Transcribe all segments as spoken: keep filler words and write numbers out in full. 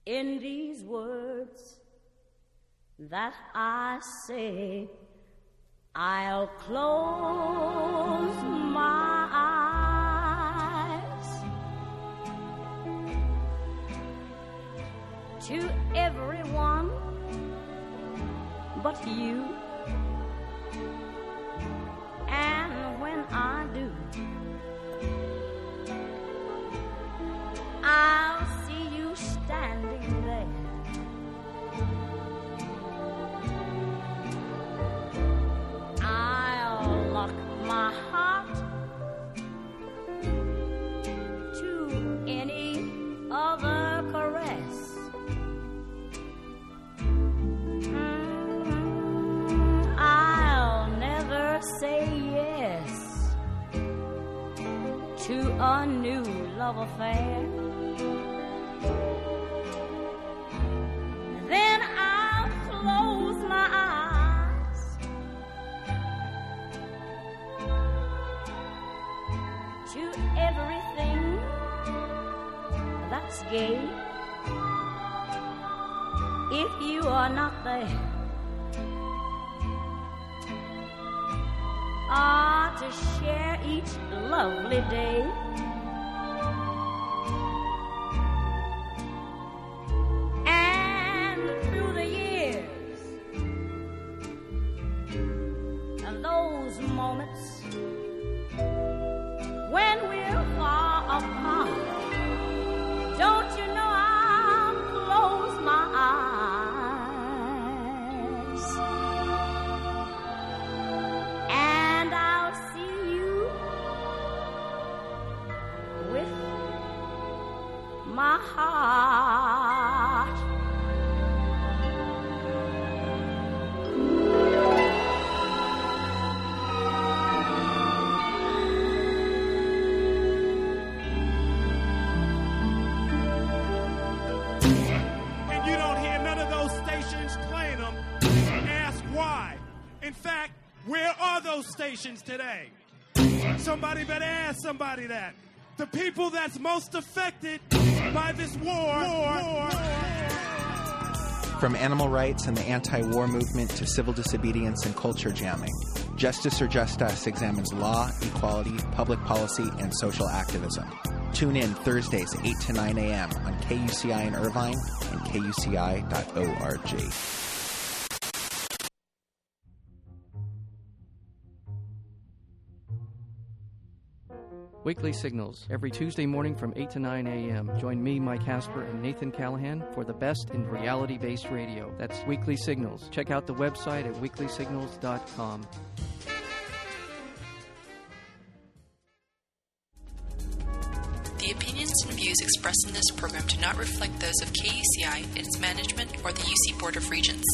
In these words that I say, I'll close my eyes to everyone but you. And when I do, I'll see you standing there, I'll lock my heart to any other caress. Mm, I'll never say yes to a new love affair. Then I'll close my eyes to everything that's gay. If you are not there, ah, to share each lovely day. Moments when we're far apart, don't you know I'll close my eyes and I'll see you with my heart. In fact, where are those stations today? Somebody better ask somebody that. The people that's most affected by this war. war, war. From animal rights and the anti-war movement to civil disobedience and culture jamming, Justice or Just Us examines law, equality, public policy, and social activism. Tune in Thursdays eight to nine a.m. on K U C I in Irvine and K U C I dot org. Weekly Signals, every Tuesday morning from eight to nine a.m. Join me, Mike Hasper, and Nathan Callahan for the best in reality-based radio. That's Weekly Signals. Check out the website at weekly signals dot com. The opinions and views expressed in this program do not reflect those of K U C I, its management, or the U C Board of Regents.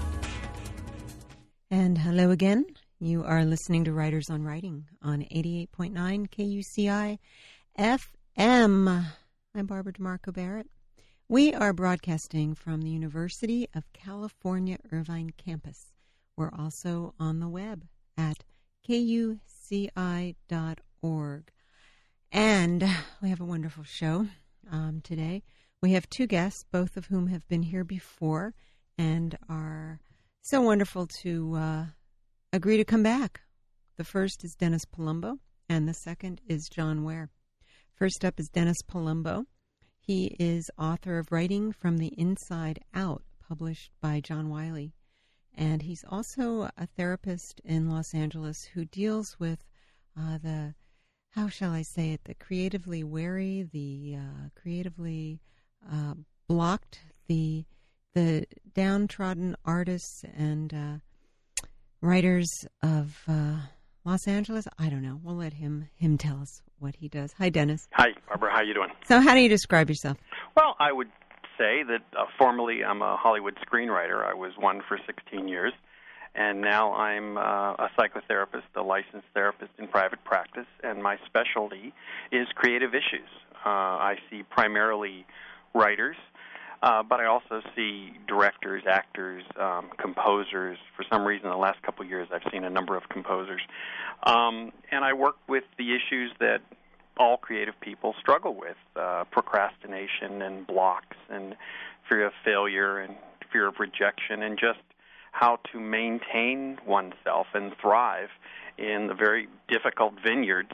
And hello again. You are listening to Writers on Writing on eighty-eight point nine K U C I F M. I'm Barbara DeMarco Barrett. We are broadcasting from the University of California, Irvine campus. We're also on the web at K U C I dot org. And we have a wonderful show um, today. We have two guests, both of whom have been here before and are so wonderful to uh, agree to come back. The first is Dennis Palumbo, and the second is John Ware. First up is Dennis Palumbo. He is author of Writing from the Inside Out, published by John Wiley. And he's also a therapist in Los Angeles who deals with uh, the, how shall I say it, the creatively wary, the uh, creatively uh, blocked, the the downtrodden artists and uh, writers of uh, Los Angeles. I don't know. We'll let him him tell us what he does. Hi, Dennis. Hi, Barbara. How you doing? So how do you describe yourself? Well, I would say that uh, formerly I'm a Hollywood screenwriter. I was one for sixteen years, and now I'm uh, a psychotherapist, a licensed therapist in private practice, and my specialty is creative issues. Uh, I see primarily writers, Uh, but I also see directors, actors, um, composers. For some reason, the last couple of years, I've seen a number of composers. Um, and I work with the issues that all creative people struggle with, uh, procrastination and blocks and fear of failure and fear of rejection, and just how to maintain oneself and thrive in the very difficult vineyards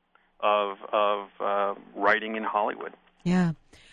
of of uh, writing in Hollywood. Yeah.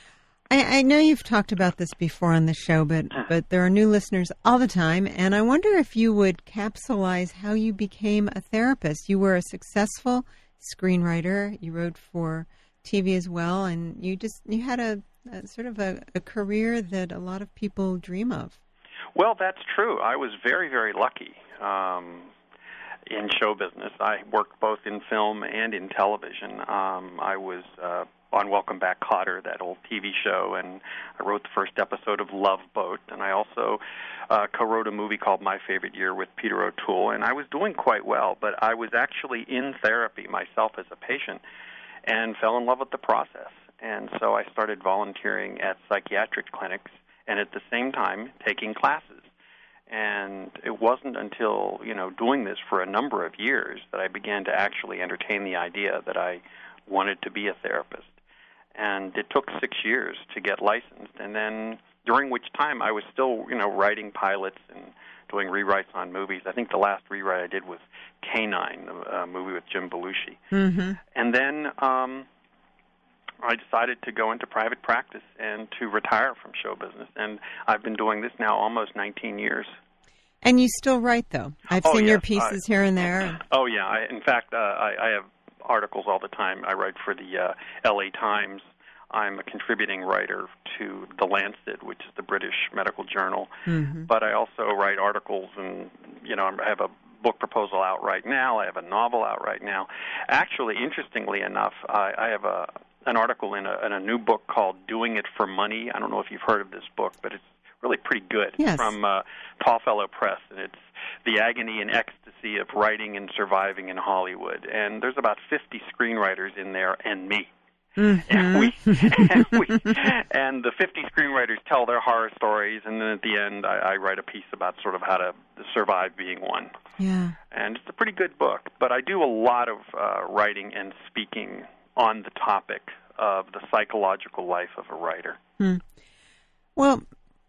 I, I know you've talked about this before on the show, but, but there are new listeners all the time, and I wonder if you would capsulize how you became a therapist. You were a successful screenwriter. You wrote for T V as well, and you just you had a, a sort of a, a career that a lot of people dream of. Well, that's true. I was very, very lucky um, in show business. I worked both in film and in television. Um, I was uh, on Welcome Back, Kotter, that old T V show, and I wrote the first episode of Love Boat, and I also uh, co-wrote a movie called My Favorite Year with Peter O'Toole, and I was doing quite well, but I was actually in therapy myself as a patient and fell in love with the process. And so I started volunteering at psychiatric clinics and at the same time taking classes. And it wasn't until, you know, doing this for a number of years that I began to actually entertain the idea that I wanted to be a therapist. And it took six years to get licensed, and then during which time I was still, you know, writing pilots and doing rewrites on movies. I think the last rewrite I did was Canine, a movie with Jim Belushi. Mm-hmm. And then um, I decided to go into private practice and to retire from show business. And I've been doing this now almost nineteen years. And you still write, though. I've oh, seen yes, your pieces I, here and there. Oh, yeah. I, in fact, uh, I, I have articles all the time. I write for the uh, L A Times. I'm a contributing writer to The Lancet, which is the British medical journal. Mm-hmm. But I also write articles, and, you know, I have a book proposal out right now. I have a novel out right now. Actually, interestingly enough, I, I have a an article in a, in a new book called Doing It for Money. I don't know if you've heard of this book, but it's really pretty good. Yes. From uh, Tallfellow Press, and it's the agony and ecstasy of writing and surviving in Hollywood. And there's about fifty screenwriters in there and me. Mm-hmm. And we, and we, and the fifty screenwriters tell their horror stories, and then at the end, I, I write a piece about sort of how to survive being one. Yeah. And it's a pretty good book. But I do a lot of uh, writing and speaking on the topic of the psychological life of a writer. Hmm. Well,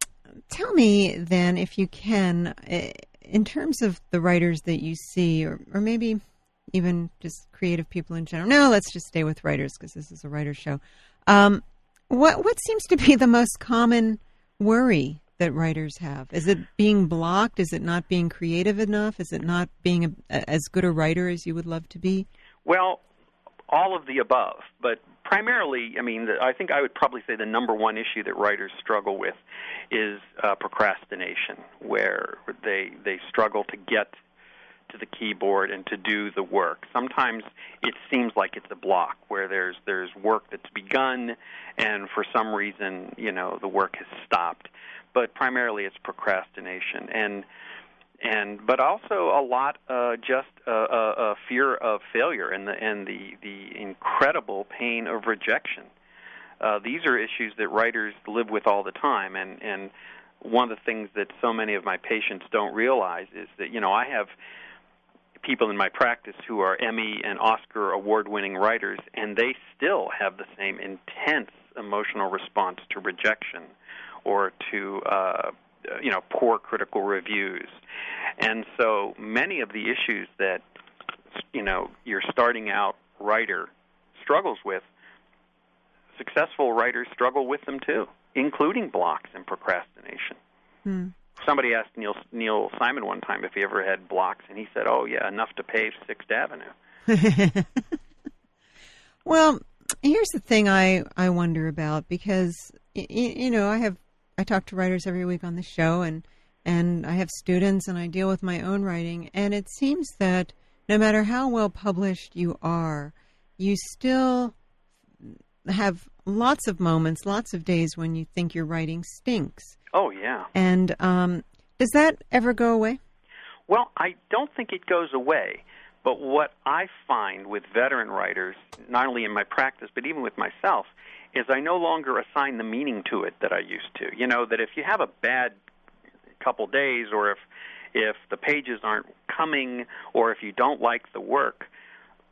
tell me then, if you can, in terms of the writers that you see, or, or maybe even just creative people in general. No, let's just stay with writers because this is a writer show. Um, what what seems to be the most common worry that writers have? Is it being blocked? Is it not being creative enough? Is it not being a, a, as good a writer as you would love to be? Well, all of the above, but primarily, I mean, the, I think I would probably say the number one issue that writers struggle with is uh, procrastination, where they they struggle to get to the keyboard and to do the work. Sometimes it seems like it's a block where there's there's work that's begun, and for some reason, you know, the work has stopped. But primarily, it's procrastination, and and but also a lot uh, just a, a, a fear of failure and the and the the incredible pain of rejection. Uh, these are issues that writers live with all the time, and and one of the things that so many of my patients don't realize is that, you know, I have people in my practice who are Emmy and Oscar award-winning writers, and they still have the same intense emotional response to rejection or to uh, you know, poor critical reviews. And so many of the issues that, you know, your starting out writer struggles with, successful writers struggle with them too, including blocks and procrastination. Hmm. Somebody asked Neil Neil Simon one time if he ever had blocks, and he said, "Oh yeah, enough to pave Sixth Avenue." Well, here's the thing I, I wonder about, because y- you know I have I talk to writers every week on the show, and and I have students, and I deal with my own writing, and it seems that no matter how well published you are, you still have lots of moments, lots of days when you think your writing stinks. Oh, yeah. And um, does that ever go away? Well, I don't think it goes away. But what I find with veteran writers, not only in my practice, but even with myself, is I no longer assign the meaning to it that I used to. You know, that if you have a bad couple days, or if if the pages aren't coming, or if you don't like the work,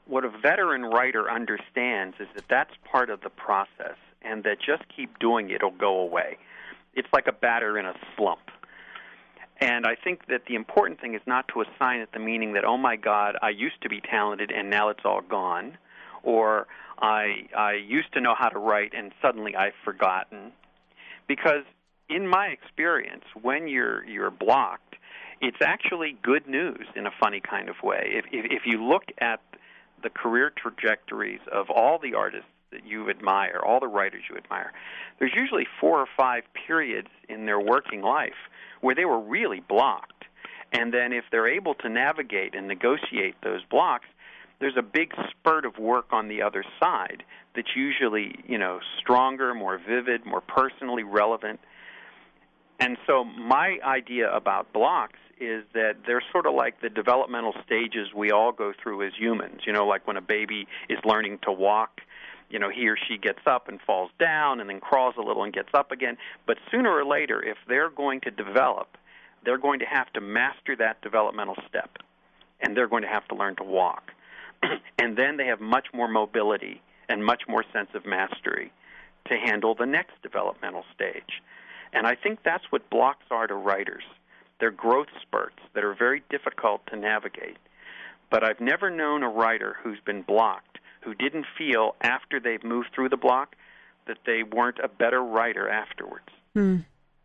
what a veteran writer understands is that that's part of the process, and that just keep doing it, it'll go away. It's like a batter in a slump. And I think that the important thing is not to assign it the meaning that, oh my God, I used to be talented and now it's all gone, or I I used to know how to write and suddenly I've forgotten. Because in my experience, when you're you're blocked, it's actually good news in a funny kind of way. If if, if you look at the career trajectories of all the artists that you admire, all the writers you admire, there's usually four or five periods in their working life where they were really blocked. And then if they're able to navigate and negotiate those blocks, there's a big spurt of work on the other side that's usually, you know, stronger, more vivid, more personally relevant. And so my idea about blocks is that they're sort of like the developmental stages we all go through as humans. You know, like when a baby is learning to walk, you know, he or she gets up and falls down and then crawls a little and gets up again. But sooner or later, if they're going to develop, they're going to have to master that developmental step, and they're going to have to learn to walk. And then they have much more mobility and much more sense of mastery to handle the next developmental stage. And I think that's what blocks are to writers. They're growth spurts that are very difficult to navigate. But I've never known a writer who's been blocked who didn't feel after they've moved through the block that they weren't a better writer afterwards. Hmm.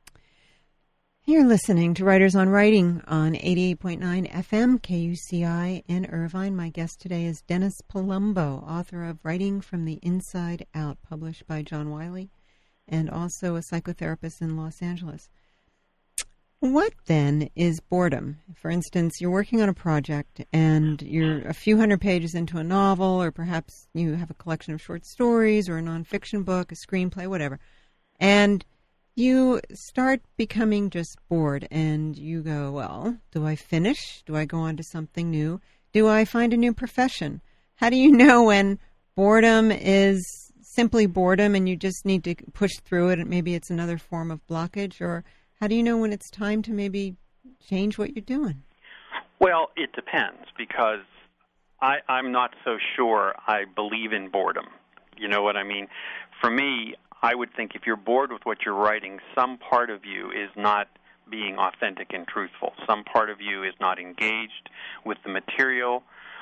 You're listening to Writers on Writing on eighty-eight point nine F M K U C I in Irvine. My guest today is Dennis Palumbo, author of Writing from the Inside Out, published by John Wiley, and also a psychotherapist in Los Angeles. What, then, is boredom? For instance, you're working on a project and you're a few hundred pages into a novel, or perhaps you have a collection of short stories or a nonfiction book, a screenplay, whatever, and you start becoming just bored and you go, well, do I finish? Do I go on to something new? Do I find a new profession? How do you know when boredom is simply boredom and you just need to push through it and maybe it's another form of blockage? Or how do you know when it's time to maybe change what you're doing? Well, it depends, because I, I'm not so sure I believe in boredom. You know what I mean? For me, I would think if you're bored with what you're writing, some part of you is not being authentic and truthful. Some part of you is not engaged with the material,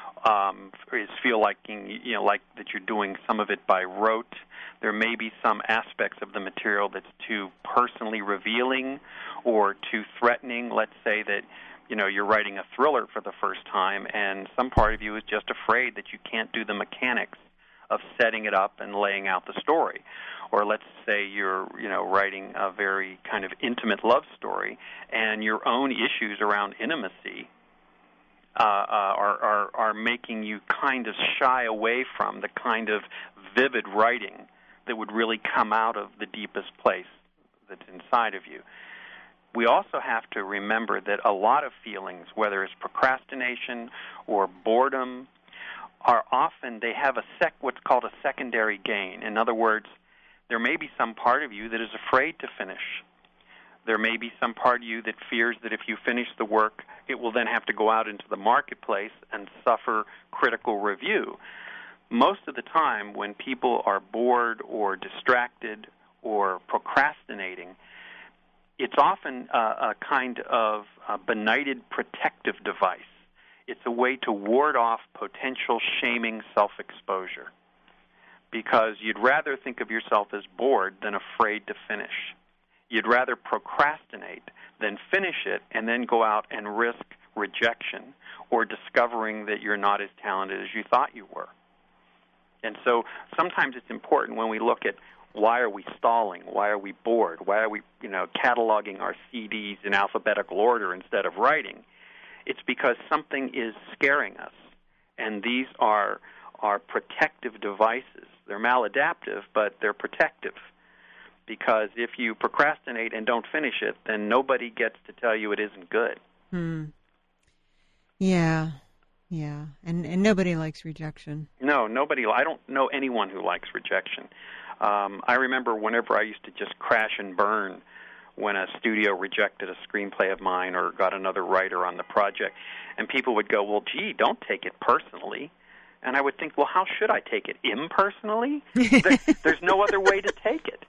um, is feel like, you know, like that you're doing some of it by rote. There may be some aspects of the material that's too personally revealing or too threatening. Let's say that, you know, you're writing a thriller for the first time, and some part of you is just afraid that you can't do the mechanics of setting it up and laying out the story. Or let's say you're, you know, writing a very kind of intimate love story, and your own issues around intimacy uh, uh, are, are are making you kind of shy away from the kind of vivid writing that would really come out of the deepest place that's inside of you. We also have to remember that a lot of feelings, whether it's procrastination or boredom, are often, they have a sec, what's called a secondary gain. In other words, there may be some part of you that is afraid to finish. There may be some part of you that fears that if you finish the work, it will then have to go out into the marketplace and suffer critical review. Most of the time, when people are bored or distracted or procrastinating, it's often a, a kind of a benighted protective device. It's a way to ward off potential shaming self-exposure, because you'd rather think of yourself as bored than afraid to finish. You'd rather procrastinate than finish it and then go out and risk rejection or discovering that you're not as talented as you thought you were. And so sometimes it's important when we look at why are we stalling, why are we bored, why are we, you know, cataloging our C Ds in alphabetical order instead of writing. It's because something is scaring us, and these are are protective devices. They're maladaptive, but they're protective, because if you procrastinate and don't finish it, then nobody gets to tell you it isn't good. Hmm. Yeah. Yeah, and and nobody likes rejection. No, nobody. I don't know anyone who likes rejection. Um, I remember whenever I used to just crash and burn when a studio rejected a screenplay of mine or got another writer on the project, and people would go, well, gee, don't take it personally. And I would think, well, how should I take it? Impersonally? there, there's no other way to take it.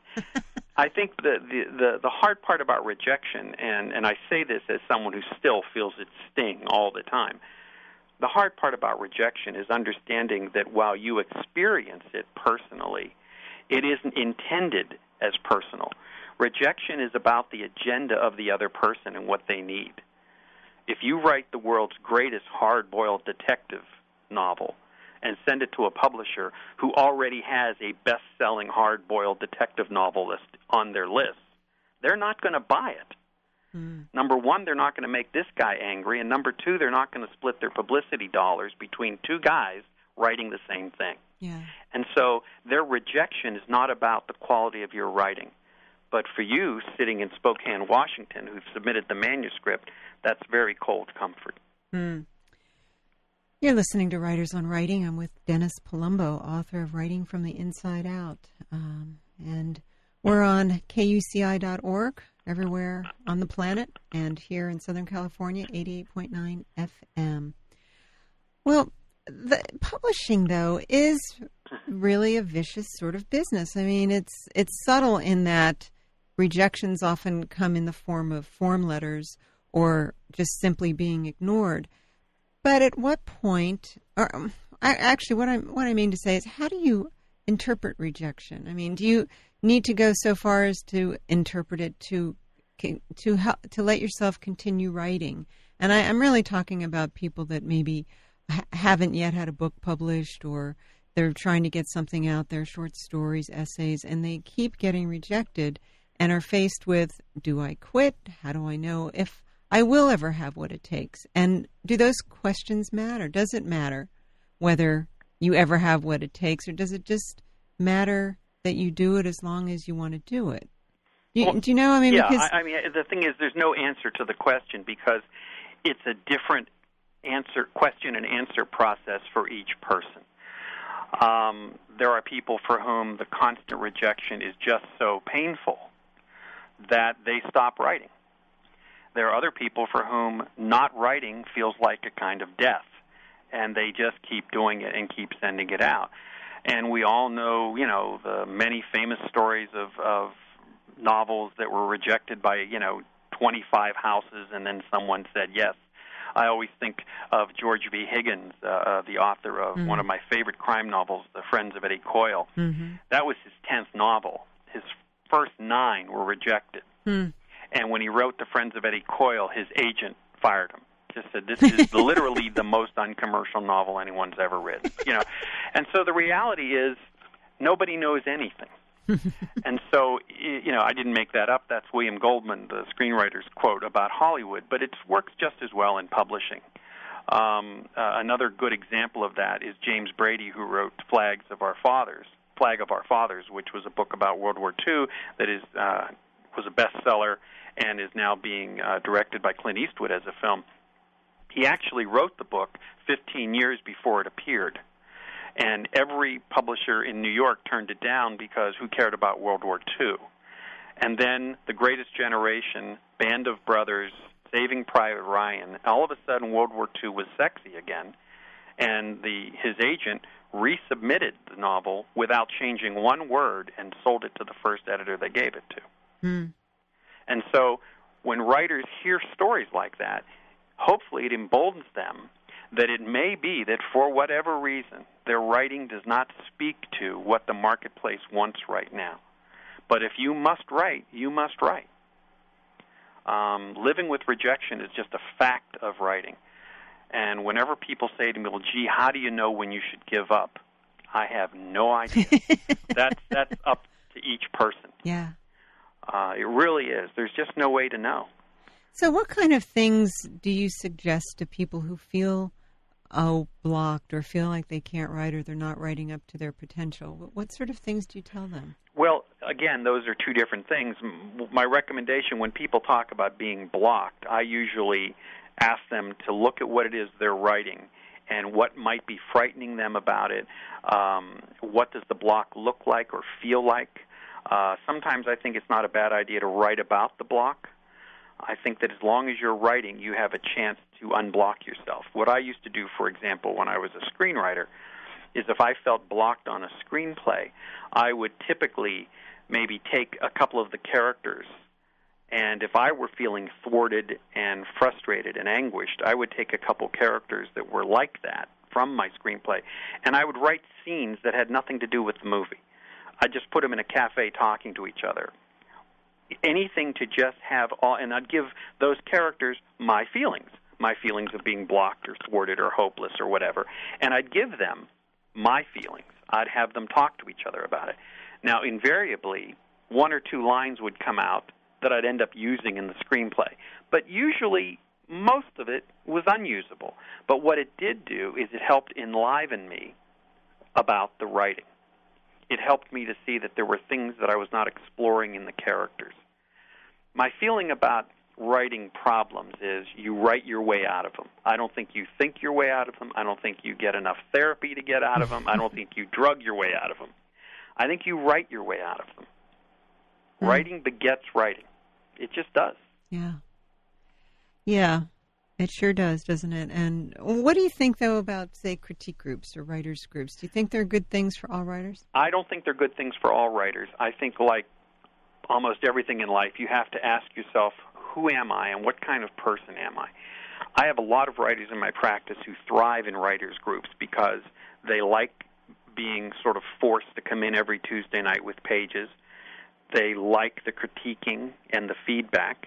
I think the, the, the, the hard part about rejection, and, and I say this as someone who still feels its sting all the time, the hard part about rejection is understanding that while you experience it personally, it isn't intended as personal. Rejection is about the agenda of the other person and what they need. If you write the world's greatest hard-boiled detective novel and send it to a publisher who already has a best-selling hard-boiled detective novelist on their list, they're not going to buy it. Mm. Number one, they're not going to make this guy angry, and number two, they're not going to split their publicity dollars between two guys writing the same thing. Yeah. And so their rejection is not about the quality of your writing. But for you, sitting in Spokane, Washington, who've submitted the manuscript, that's very cold comfort. Mm. You're listening to Writers on Writing. I'm with Dennis Palumbo, author of Writing from the Inside Out. Um, and we're on K U C I dot org, everywhere on the planet, and here in Southern California, eighty-eight point nine F M. Well, the publishing, though, is really a vicious sort of business. I mean, it's it's subtle in that rejections often come in the form of form letters or just simply being ignored. But at what point, or I, actually what I what I mean to say is, how do you interpret rejection? I mean, do you need to go so far as to interpret it to to help, to let yourself continue writing? And I, I'm really talking about people that maybe ha- haven't yet had a book published, or they're trying to get something out there, short stories, essays, and they keep getting rejected and are faced with, do I quit? How do I know if I will ever have what it takes? And do those questions matter? Does it matter whether you ever have what it takes, or does it just matter that you do it as long as you want to do it? Do you, well, do you know? I mean, yeah, because I, I mean, the thing is, there's no answer to the question because it's a different answer, question and answer process for each person. Um, there are people for whom the constant rejection is just so painful that they stop writing. There are other people for whom not writing feels like a kind of death, and they just keep doing it and keep sending it out. And we all know, you know, the many famous stories of, of novels that were rejected by, you know, twenty-five houses, and then someone said yes. I always think of George V. Higgins, uh, the author of mm-hmm. one of my favorite crime novels, The Friends of Eddie Coyle. Mm-hmm. That was his tenth novel. His first nine were rejected. Mm. And when he wrote The Friends of Eddie Coyle, his agent fired him. Just said, this is literally the most uncommercial novel anyone's ever written. You know, and so the reality is nobody knows anything. And so, you know, I didn't make that up. That's William Goldman, the screenwriter's quote about Hollywood, but it works just as well in publishing. Um, uh, another good example of that is James Brady, who wrote Flags of Our Fathers, Flag of Our Fathers, which was a book about World War Two that is uh, was a bestseller and is now being uh, directed by Clint Eastwood as a film. He actually wrote the book fifteen years before it appeared. And every publisher in New York turned it down because who cared about World War Two? And then The Greatest Generation, Band of Brothers, Saving Private Ryan, all of a sudden World War Two was sexy again. And the his agent resubmitted the novel without changing one word and sold it to the first editor they gave it to. Hmm. And so when writers hear stories like that, hopefully it emboldens them that it may be that for whatever reason, their writing does not speak to what the marketplace wants right now. But if you must write, you must write. Um, living with rejection is just a fact of writing. And whenever people say to me, well, gee, how do you know when you should give up? I have no idea. that's, that's up to each person. Yeah. Uh, it really is. There's just no way to know. So what kind of things do you suggest to people who feel oh, blocked or feel like they can't write or they're not writing up to their potential? What sort of things do you tell them? Well, again, those are two different things. My recommendation when people talk about being blocked, I usually ask them to look at what it is they're writing and what might be frightening them about it. Um, what does the block look like or feel like? Uh, sometimes I think it's not a bad idea to write about the block. I think that as long as you're writing, you have a chance to unblock yourself. What I used to do, for example, when I was a screenwriter, is if I felt blocked on a screenplay, I would typically maybe take a couple of the characters, and if I were feeling thwarted and frustrated and anguished, I would take a couple characters that were like that from my screenplay, and I would write scenes that had nothing to do with the movie. I'd just put them in a cafe talking to each other. Anything to just have all, and I'd give those characters my feelings, my feelings of being blocked or thwarted or hopeless or whatever, and I'd give them my feelings. I'd have them talk to each other about it. Now, invariably, one or two lines would come out that I'd end up using in the screenplay, but usually most of it was unusable. But what it did do is it helped enliven me about the writing. It helped me to see that there were things that I was not exploring in the characters. My feeling about writing problems is you write your way out of them. I don't think you think your way out of them. I don't think you get enough therapy to get out of them. I don't think you drug your way out of them. I think you write your way out of them. Mm. Writing begets writing. It just does. Yeah. Yeah, it sure does, doesn't it? And what do you think, though, about, say, critique groups or writers' groups? Do you think they're good things for all writers? I don't think they're good things for all writers. I think, like almost everything in life, you have to ask yourself, who am I and what kind of person am I? I have a lot of writers in my practice who thrive in writers' groups because they like being sort of forced to come in every Tuesday night with pages. They like the critiquing and the feedback,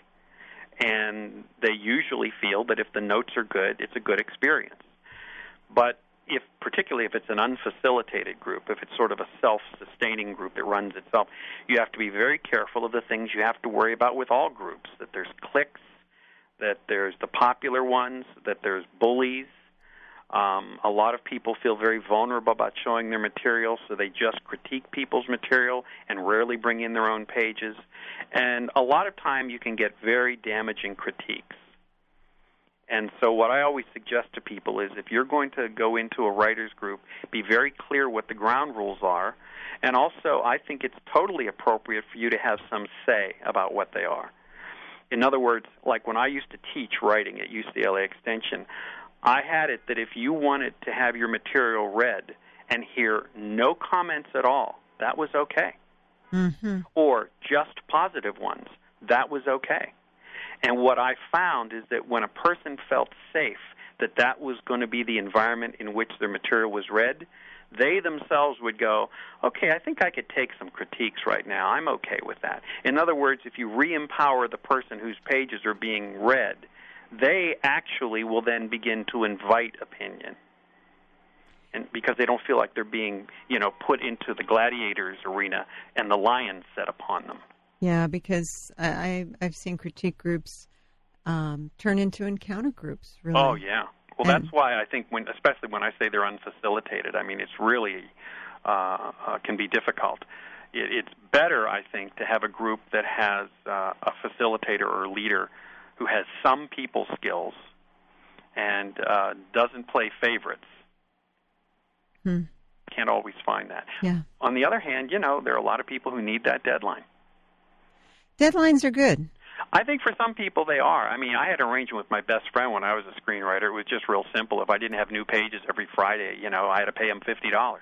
and they usually feel that if the notes are good, it's a good experience. But if, particularly if it's an unfacilitated group, if it's sort of a self-sustaining group that runs itself, you have to be very careful of the things you have to worry about with all groups, that there's cliques, that there's the popular ones, that there's bullies. Um, a lot of people feel very vulnerable about showing their material, so they just critique people's material and rarely bring in their own pages. And a lot of time you can get very damaging critiques. And so what I always suggest to people is if you're going to go into a writer's group, be very clear what the ground rules are. And also, I think it's totally appropriate for you to have some say about what they are. In other words, like when I used to teach writing at U C L A Extension, I had it that if you wanted to have your material read and hear no comments at all, that was okay. Mm-hmm. Or just positive ones, that was okay. And what I found is that when a person felt safe that that was going to be the environment in which their material was read, they themselves would go, okay, I think I could take some critiques right now. I'm okay with that. In other words, if you re-empower the person whose pages are being read, they actually will then begin to invite opinion. And because they don't feel like they're being, you know, put into the gladiators arena and the lions set upon them. Yeah, because I, I've seen critique groups um, turn into encounter groups, really. Oh, yeah. Well, and that's why I think, when, especially when I say they're unfacilitated, I mean, it's really uh, uh, can be difficult. It, it's better, I think, to have a group that has uh, a facilitator or leader who has some people skills and uh, doesn't play favorites. Hmm. Can't always find that. Yeah. On the other hand, you know, there are a lot of people who need that deadline. Deadlines are good. I think for some people they are. I mean, I had an arrangement with my best friend when I was a screenwriter. It was just real simple. If I didn't have new pages every Friday, you know, I had to pay him fifty dollars.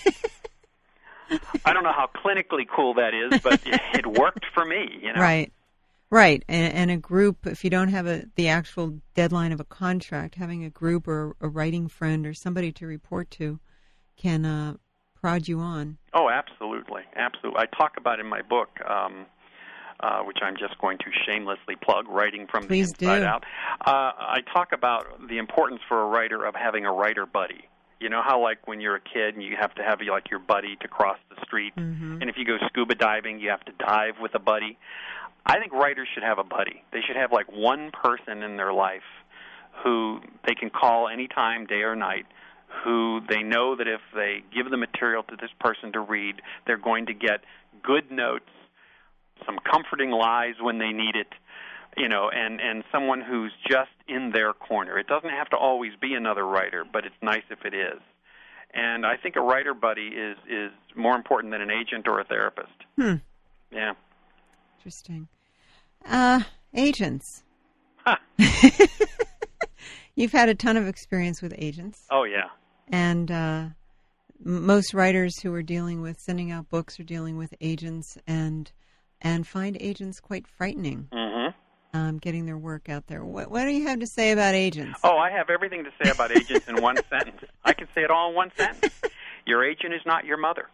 I don't know how clinically cool that is, but it, it worked for me, you know. Right. Right. And, and a group, if you don't have a, the actual deadline of a contract, having a group or a writing friend or somebody to report to can uh, prod you on. Oh, absolutely. Absolutely. I talk about in my book, um, uh, which I'm just going to shamelessly plug, Writing from Please the Inside do. Out. Uh, I talk about the importance for a writer of having a writer buddy. You know how, like, when you're a kid and you have to have, like, your buddy to cross the street, mm-hmm. and if you go scuba diving, you have to dive with a buddy. I think writers should have a buddy. They should have, like, one person in their life who they can call anytime, day or night, who they know that if they give the material to this person to read, they're going to get good notes, some comforting lies when they need it, you know, and, and someone who's just in their corner. It doesn't have to always be another writer, but it's nice if it is. And I think a writer buddy is, is more important than an agent or a therapist. Hmm. Yeah. Interesting. Uh, agents. Huh. You've had a ton of experience with agents. Oh, yeah. And uh, most writers who are dealing with sending out books are dealing with agents and and find agents quite frightening. Mm-hmm. Um, getting their work out there. What, what do you have to say about agents? Oh, I have everything to say about agents in one sentence. I can say it all in one sentence. Your agent is not your mother.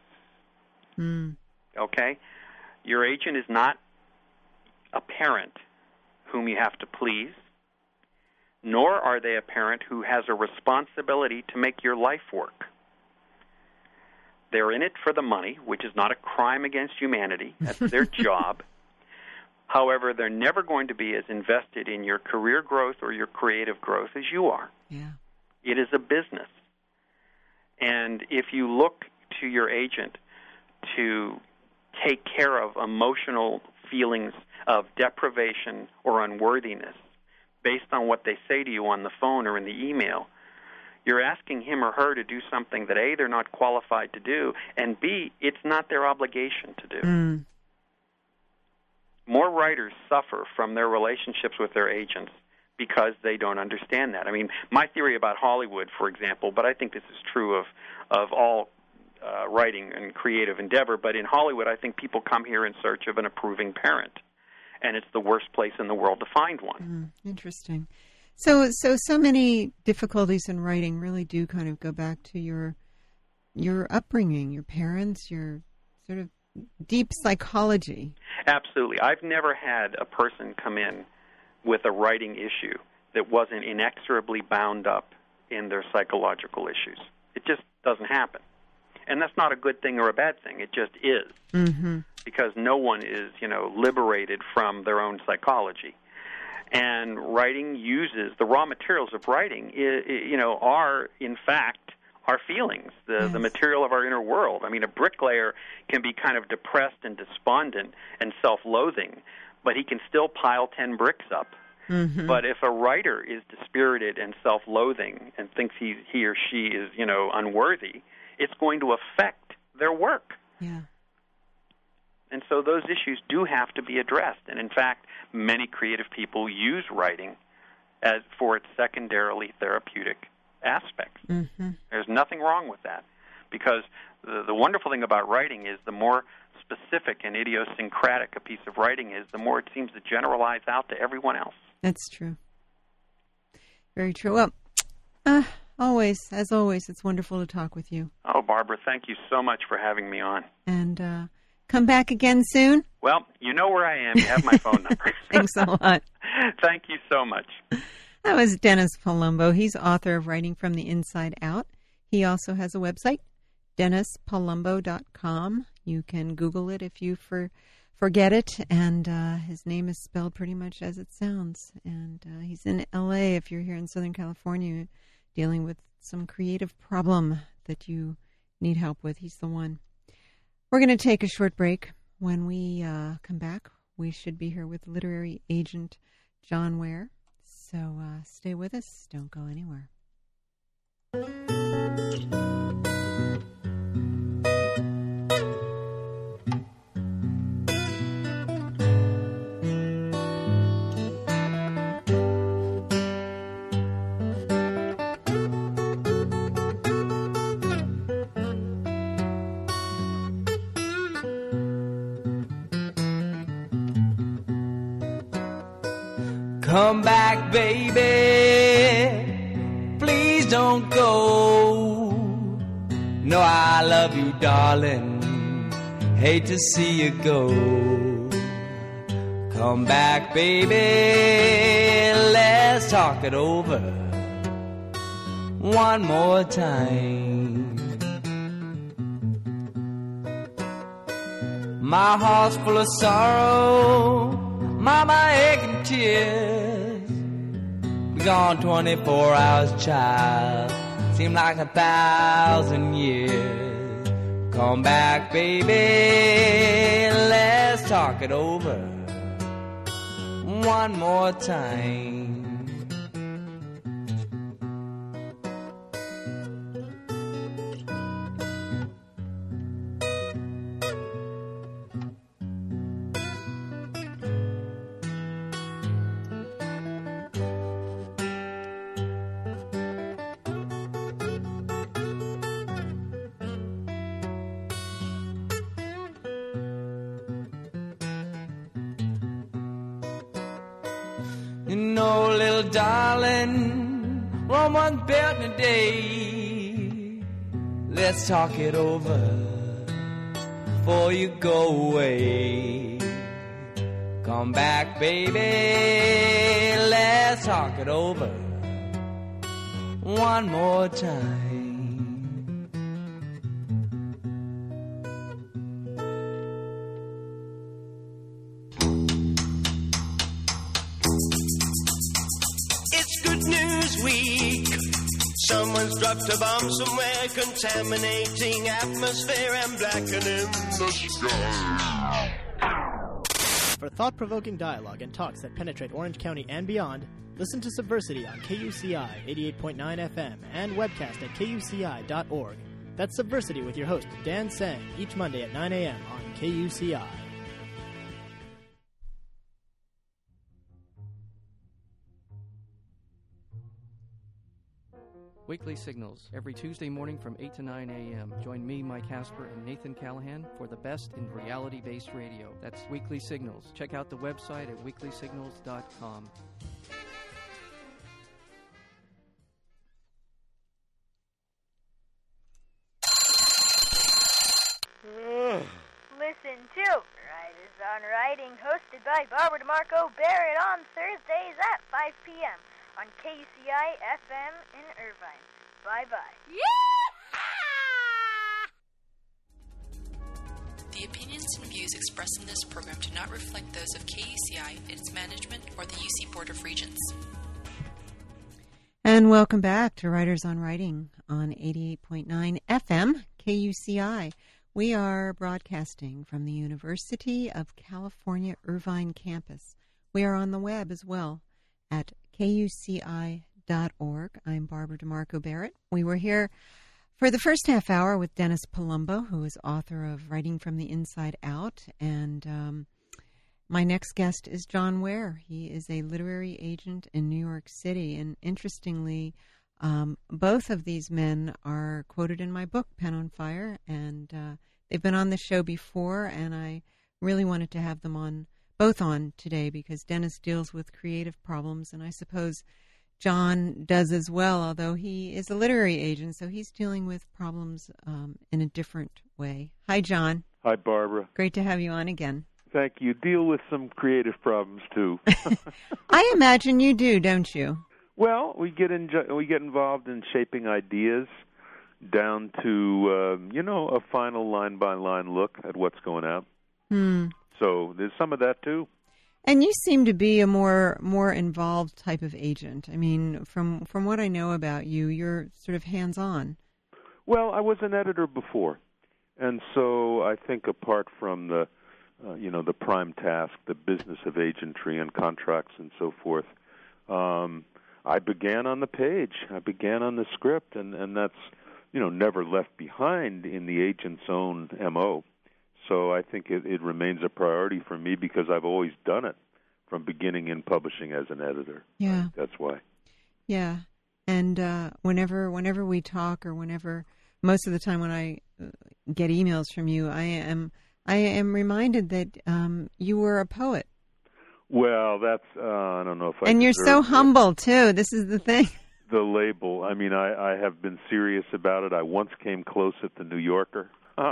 Mm. Okay? Your agent is not a parent whom you have to please, nor are they a parent who has a responsibility to make your life work. They're in it for the money, which is not a crime against humanity. That's their job. However, they're never going to be as invested in your career growth or your creative growth as you are. Yeah. It is a business. And if you look to your agent to take care of emotional feelings of deprivation or unworthiness based on what they say to you on the phone or in the email, you're asking him or her to do something that, A, they're not qualified to do, and B, it's not their obligation to do. Mm. More writers suffer from their relationships with their agents because they don't understand that. I mean, my theory about Hollywood, for example, but I think this is true of, of all uh, writing and creative endeavor, but in Hollywood I think people come here in search of an approving parent, and it's the worst place in the world to find one. Mm, interesting. So, so, so many difficulties in writing really do kind of go back to your, your upbringing, your parents, your sort of deep psychology. Absolutely. I've never had a person come in with a writing issue that wasn't inexorably bound up in their psychological issues. It just doesn't happen. And that's not a good thing or a bad thing. It just is. Mm-hmm. Because no one is, you know, liberated from their own psychology. And writing uses, the raw materials of writing, you know, are, in fact, our feelings, the, yes. the material of our inner world. I mean, a bricklayer can be kind of depressed and despondent and self-loathing, but he can still pile ten bricks up. Mm-hmm. But if a writer is dispirited and self-loathing and thinks he, he or she is, you know, unworthy, it's going to affect their work. Yeah. And so those issues do have to be addressed. And in fact, many creative people use writing as for its secondarily therapeutic aspects. Mm-hmm. There's nothing wrong with that, because the, the wonderful thing about writing is the more specific and idiosyncratic a piece of writing is, the more it seems to generalize out to everyone else. That's true. Very true. Well, uh, always, as always, it's wonderful to talk with you. Oh, Barbara, thank you so much for having me on. And uh, come back again soon. Well, you know where I am. You have my phone number. Thanks a lot. Thank you so much. That was Dennis Palumbo. He's author of Writing from the Inside Out. He also has a website, dennis palumbo dot com. You can Google it if you for, forget it. And uh, his name is spelled pretty much as it sounds. And uh, he's in L A if you're here in Southern California dealing with some creative problem that you need help with. He's the one. We're going to take a short break. When we uh, come back, we should be here with literary agent John Ware. So uh, stay with us. Don't go anywhere. Come back, baby, please don't go. No, I love you, darling, hate to see you go. Come back, baby, let's talk it over one more time. My heart's full of sorrow, mama aching tears. Be gone twenty-four hours, child, seem like a thousand years. Come back, baby, let's talk it over one more time. know, little darling, Rome was built in a day. Let's talk it over before you go away. Come back, baby, let's talk it over one more time. It's Good News Week. Someone's dropped a bomb somewhere, contaminating atmosphere and blackening the sky. For thought-provoking dialogue and talks that penetrate Orange County and beyond, listen to Subversity on K U C I eighty-eight point nine F M and webcast at K U C I dot org. That's Subversity with your host, Dan Sang, each Monday at nine a.m. on K U C I. Weekly Signals, every Tuesday morning from eight to nine a.m. Join me, Mike Casper, and Nathan Callahan for the best in reality-based radio. That's Weekly Signals. Check out the website at weekly signals dot com. Listen to Writers on Writing, hosted by Barbara DeMarco Barrett on Thursdays at five p.m. on K U C I F M in Irvine. Bye-bye. The opinions and views expressed in this program do not reflect those of K U C I, its management, or the U C Board of Regents. And welcome back to Writers on Writing on eighty-eight point nine F M, K U C I. We are broadcasting from the University of California Irvine campus. We are on the web as well at K U C I dot org. I'm Barbara DeMarco Barrett. We were here for the first half hour with Dennis Palumbo, who is author of Writing from the Inside Out. And um, my next guest is John Ware. He is a literary agent in New York City. And interestingly, um, both of these men are quoted in my book, Pen on Fire. And uh, they've been on the show before, and I really wanted to have them on both on today because Dennis deals with creative problems, and I suppose John does as well, although he is a literary agent, so he's dealing with problems um, in a different way. Hi, John. Hi, Barbara. Great to have you on again. Thank you. Deal with some creative problems, too. I imagine you do, don't you? Well, we get in, we get involved in shaping ideas down to, uh, you know, a final line-by-line look at what's going out. Hmm. So there's some of that, too. And you seem to be a more more involved type of agent. I mean, from from what I know about you, you're sort of hands-on. Well, I was an editor before. And so I think apart from the, uh, you know, the prime task, the business of agentry and contracts and so forth, um, I began on the page. I began on the script, and, and that's, you know, never left behind in the agent's own M O. So I think it, it remains a priority for me because I've always done it from beginning in publishing as an editor. Yeah. That's why. Yeah. And uh, whenever whenever we talk or whenever, most of the time when I get emails from you, I am I am reminded that um, you were a poet. Well, that's, uh, I don't know if I And you're so deserve humble, it. too. This is the thing. The label. I mean, I, I have been serious about it. I once came close at the New Yorker.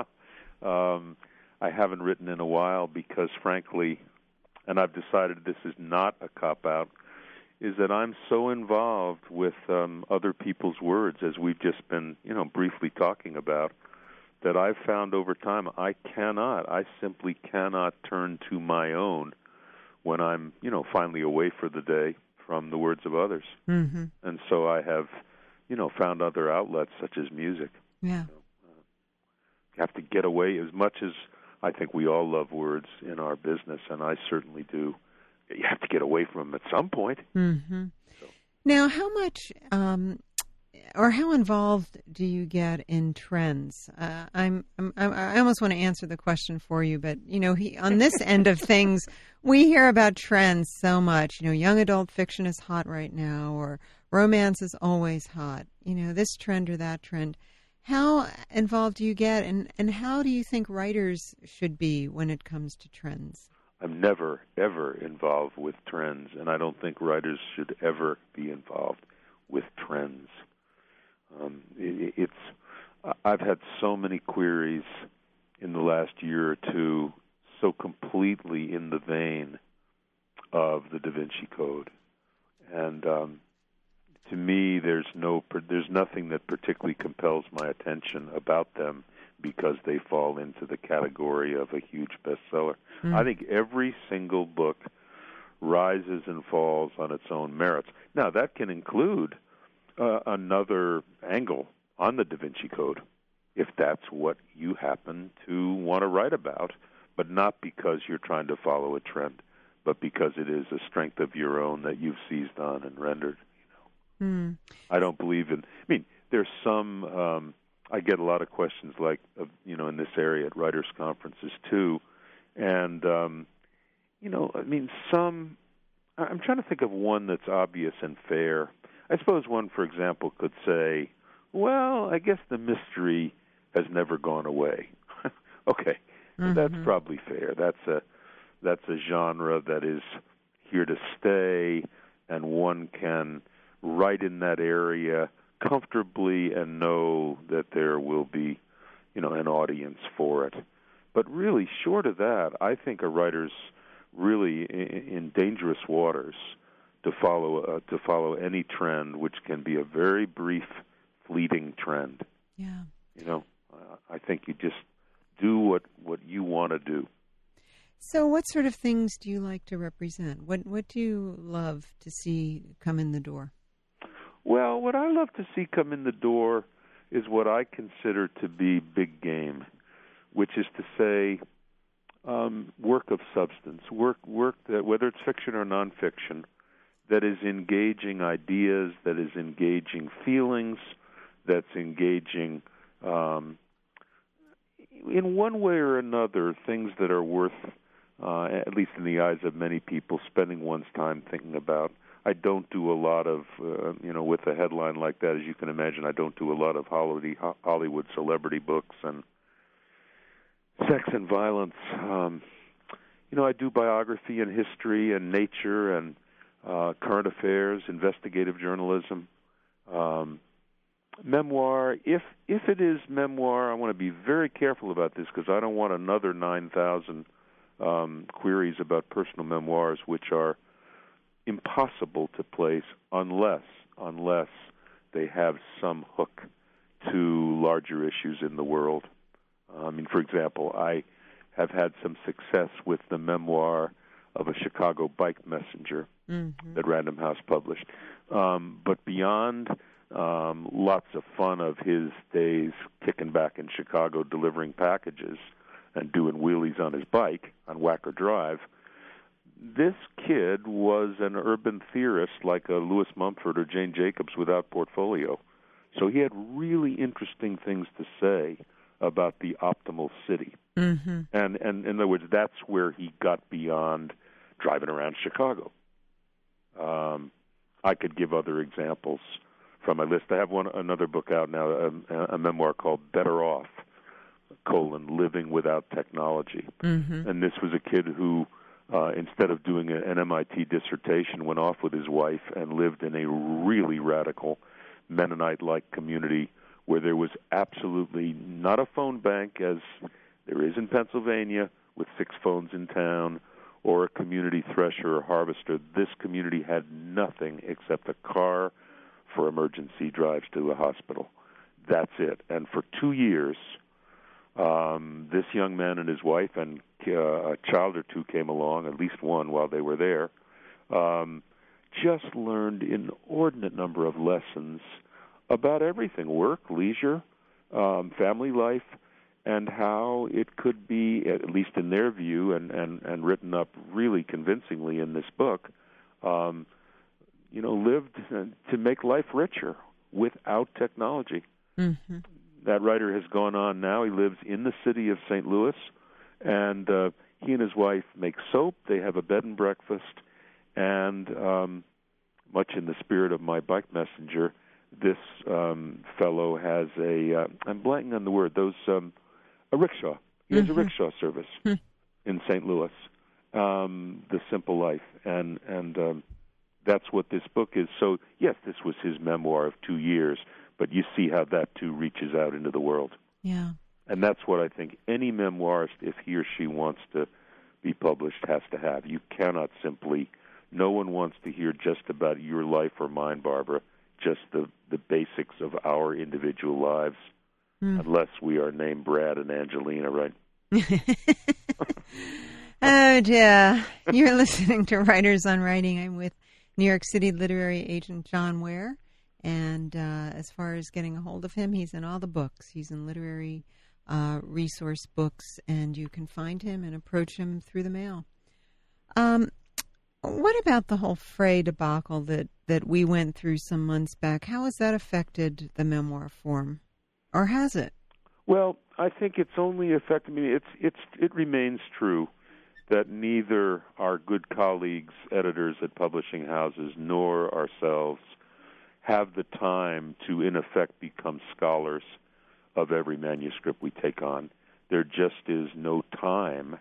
um I haven't written in a while because, frankly, and I've decided this is not a cop-out, is that I'm so involved with um, other people's words, as we've just been, you know, briefly talking about, that I've found over time I cannot, I simply cannot turn to my own when I'm, you know, finally away for the day from the words of others. Mm-hmm. And so I have, you know, found other outlets such as music. Yeah. You know, uh, you have to get away as much as I think we all love words in our business, and I certainly do. You have to get away from them at some point. Mm-hmm. So. Now, how much um, or how involved do you get in trends? Uh, I'm, I'm, I almost want to answer the question for you, but, you know, he, on this end of things, we hear about trends so much. You know, young adult fiction is hot right now, or romance is always hot. You know, this trend or that trend. How involved do you get, and, and how do you think writers should be when it comes to trends? I'm never, ever involved with trends, and I don't think writers should ever be involved with trends. Um, it, it's I've had so many queries in the last year or two, so completely in the vein of the Da Vinci Code, and um, to me, there's no, there's nothing that particularly compels my attention about them because they fall into the category of a huge bestseller. Mm. I think every single book rises and falls on its own merits. Now, that can include uh, another angle on the Da Vinci Code, if that's what you happen to want to write about, but not because you're trying to follow a trend, but because it is a strength of your own that you've seized on and rendered. You know, mm. I don't believe in. I mean, there's some. Um, I get a lot of questions like, uh, you know, in this area at writers' conferences too, and um, you know, I mean, some. I'm trying to think of one that's obvious and fair. I suppose one, for example, could say, "Well, I guess the mystery has never gone away." Okay, mm-hmm. That's probably fair. That's a that's a genre that is here to stay, and one can write in that area comfortably and know that there will be, you know, an audience for it. But really, short of that, I think a writer's really in dangerous waters to follow uh, to follow any trend, which can be a very brief, fleeting trend. Yeah. You know, uh, I think you just do what, what you want to do. So what sort of things do you like to represent? What what do you love to see come in the door? Well, what I love to see come in the door is what I consider to be big game, which is to say um, work of substance, work work that, whether it's fiction or nonfiction, that is engaging ideas, that is engaging feelings, that's engaging, um, in one way or another, things that are worth, uh, at least in the eyes of many people, spending one's time thinking about. I don't do a lot of, uh, you know, with a headline like that, as you can imagine, I don't do a lot of Hollywood celebrity books and sex and violence. Um, you know, I do biography and history and nature and uh, current affairs, investigative journalism, um, memoir. If if it is memoir, I want to be very careful about this because I don't want another nine thousand um, queries about personal memoirs, which are impossible to place unless unless they have some hook to larger issues in the world. I mean, for example, I have had some success with the memoir of a Chicago bike messenger mm-hmm. that Random House published. Um, but beyond um, lots of fun of his days kicking back in Chicago delivering packages and doing wheelies on his bike on Wacker Drive, this kid was an urban theorist like a Lewis Mumford or Jane Jacobs without portfolio. So he had really interesting things to say about the optimal city. Mm-hmm. And, and in other words, that's where he got beyond driving around Chicago. Um, I could give other examples from my list. I have one another book out now, a, a memoir called Better Off, colon, Living Without Technology. Mm-hmm. And this was a kid who, Uh, instead of doing a, an M I T dissertation, went off with his wife and lived in a really radical Mennonite-like community where there was absolutely not a phone bank, as there is in Pennsylvania, with six phones in town, or a community thresher or harvester. This community had nothing except a car for emergency drives to a hospital. That's it. And for two years, um, this young man and his wife and uh, a child or two came along, at least one while they were there, um, just learned an inordinate number of lessons about everything, work, leisure, um, family life, and how it could be, at least in their view, and, and, and written up really convincingly in this book, um, you know, lived to make life richer without technology. Mm-hmm. That writer has gone on now. He lives in the city of Saint Louis, and uh, he and his wife make soap. They have a bed and breakfast, and um, much in the spirit of my bike messenger, this um, fellow has a, uh, I'm blanking on the word, those, um, a rickshaw. He has mm-hmm. a rickshaw service mm-hmm. in Saint Louis. um, The Simple Life, and and um, that's what this book is. So yes, this was his memoir of two years, but you see how that too reaches out into the world. Yeah. And that's what I think any memoirist, if he or she wants to be published, has to have. You cannot simply, no one wants to hear just about your life or mine, Barbara, just the, the basics of our individual lives, mm. unless we are named Brad and Angelina, right? Oh, dear. You're listening to Writers on Writing. I'm with New York City literary agent John Ware. And uh, as far as getting a hold of him, he's in all the books. He's in literary uh, resource books, and you can find him and approach him through the mail. Um, what about the whole Frey debacle that, that we went through some months back? How has that affected the memoir form, or has it? Well, I think it's only affected me. It's it's it remains true that neither our good colleagues, editors at publishing houses, nor ourselves have the time to, in effect, become scholars of every manuscript we take on. There just is no time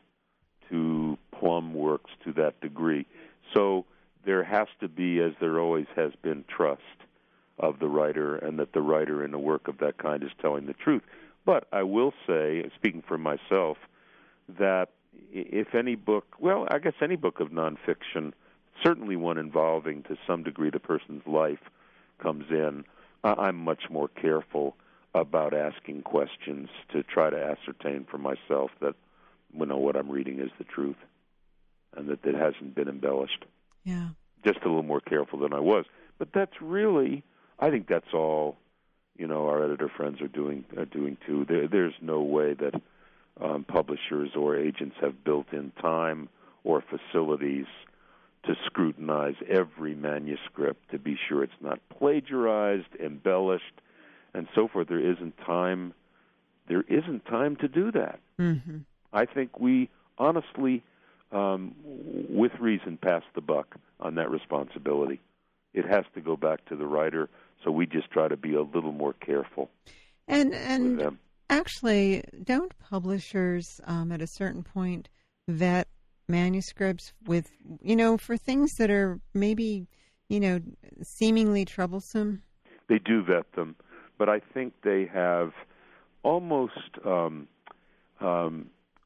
to plumb works to that degree. So there has to be, as there always has been, trust of the writer, and that the writer in a work of that kind is telling the truth. But I will say, speaking for myself, that if any book, well, I guess any book of nonfiction, certainly one involving to some degree the person's life, comes in, I'm much more careful about asking questions to try to ascertain for myself that, you know, what I'm reading is the truth and that it hasn't been embellished. Yeah. Just a little more careful than I was. But that's really, I think that's all, you know, our editor friends are doing are doing too. There, there's no way that um, publishers or agents have built in time or facilities to scrutinize every manuscript to be sure it's not plagiarized, embellished, and so forth. There isn't time. There isn't time to do that. Mm-hmm. I think we honestly, um, with reason, pass the buck on that responsibility. It has to go back to the writer, so we just try to be a little more careful. And and actually, don't publishers um, at a certain point vet manuscripts with, you know, for things that are maybe, you know, seemingly troublesome? They do vet them, but I think they have almost um, um,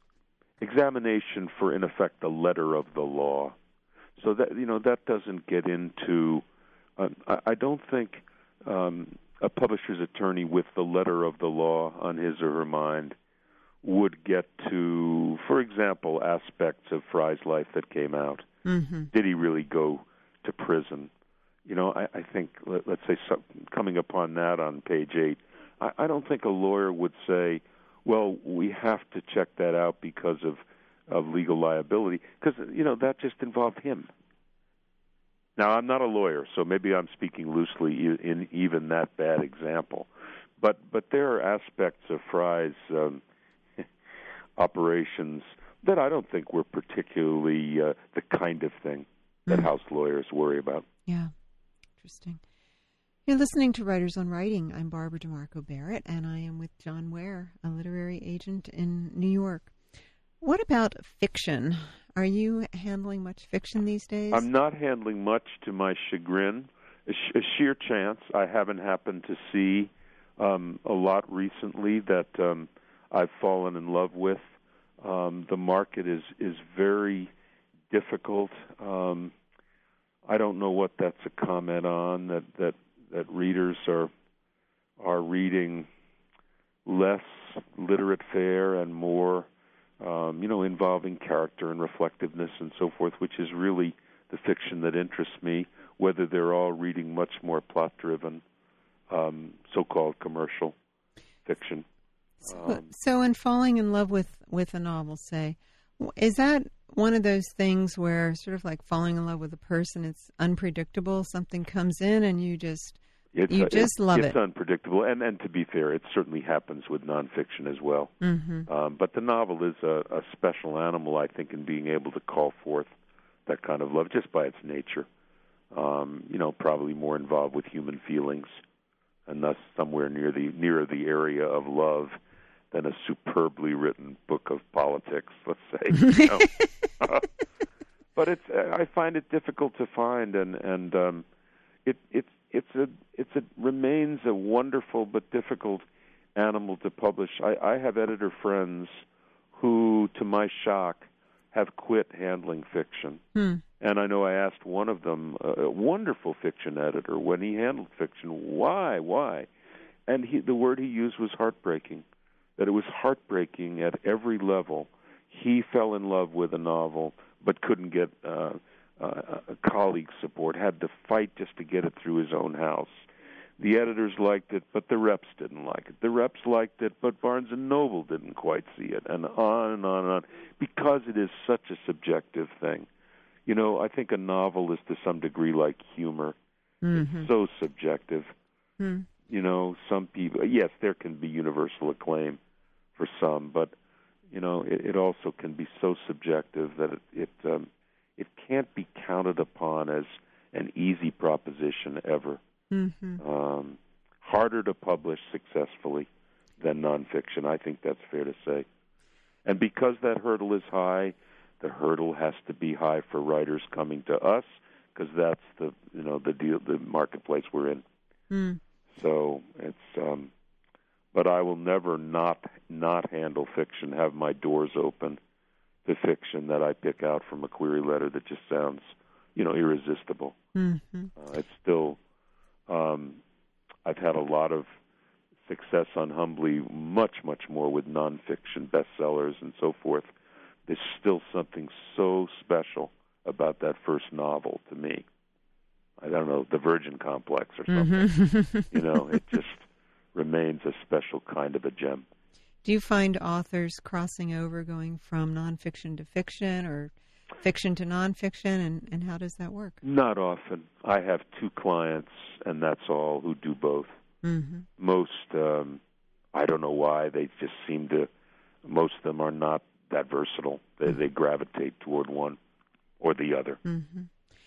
examination for, in effect, the letter of the law. So that, you know, that doesn't get into, uh, I, I don't think um, a publisher's attorney with the letter of the law on his or her mind would get to, for example, aspects of Frey's life that came out. Mm-hmm. Did he really go to prison? You know, I, I think, let, let's say, some, coming upon that on page eight, I, I don't think a lawyer would say, well, we have to check that out because of, of legal liability, because, you know, that just involved him. Now, I'm not a lawyer, so maybe I'm speaking loosely in even that bad example. But but there are aspects of Frey's um, operations that I don't think were particularly uh, the kind of thing that mm. house lawyers worry about. Yeah, interesting. You're listening to Writers on Writing. I'm Barbara DeMarco Barrett, and I am with John Ware, a literary agent in New York. What about fiction? Are you handling much fiction these days? I'm not handling much, to my chagrin. A, sh- a sheer chance. I haven't happened to see um, a lot recently that um, I've fallen in love with. Um, the market is, is very difficult. Um, I don't know what that's a comment on, that, that, that readers are are reading less literate fare and more Um, you know, involving character and reflectiveness and so forth, which is really the fiction that interests me, whether they're all reading much more plot-driven, um, so-called commercial fiction. So, Um, so in falling in love with, with a novel, say, is that one of those things where, sort of like falling in love with a person, it's unpredictable, something comes in and you just... It's, you just it's, love it's it. It's unpredictable, and, and to be fair, it certainly happens with nonfiction as well. Mm-hmm. Um, but the novel is a, a special animal, I think, in being able to call forth that kind of love just by its nature. Um, you know, probably more involved with human feelings, and thus somewhere near the nearer the area of love than a superbly written book of politics, let's say. You know? but it's I find it difficult to find, and and um, it it it's a it's a remains a wonderful but difficult animal to publish. I, I have editor friends who, to my shock, have quit handling fiction. Hmm. And I know I asked one of them, a wonderful fiction editor, when he handled fiction, why, why? And he, the word he used was heartbreaking, that it was heartbreaking at every level. He fell in love with a novel but couldn't get uh, uh, colleague support, had to fight just to get it through his own house. The editors liked it, but the reps didn't like it. The reps liked it, but Barnes and Noble didn't quite see it, and on and on and on, because it is such a subjective thing. You know, I think a novel is to some degree like humor. Mm-hmm. It's so subjective. Hmm. You know, some people, yes, there can be universal acclaim for some, but, you know, it, it also can be so subjective that it it, um, it can't be counted upon as an easy proposition ever. Mm-hmm. Um, harder to publish successfully than nonfiction. I think that's fair to say. And because that hurdle is high, the hurdle has to be high for writers coming to us, because that's the you know the deal, the marketplace we're in. Mm. So it's. Um, but I will never not not handle fiction. Have my doors open to fiction that I pick out from a query letter that just sounds, you know, irresistible. Mm-hmm. Uh, it's still. Um, I've had a lot of success on Humbly, much, much more with nonfiction bestsellers and so forth. There's still something so special about that first novel to me. I don't know, the Virgin Complex or something. Mm-hmm. You know, it just remains a special kind of a gem. Do you find authors crossing over, going from nonfiction to fiction or fiction to nonfiction, and, and how does that work? Not often. I have two clients, and that's all, who do both. Mm-hmm. Most, um, I don't know why, they just seem to, most of them are not that versatile. They, they gravitate toward one or the other. Mm-hmm.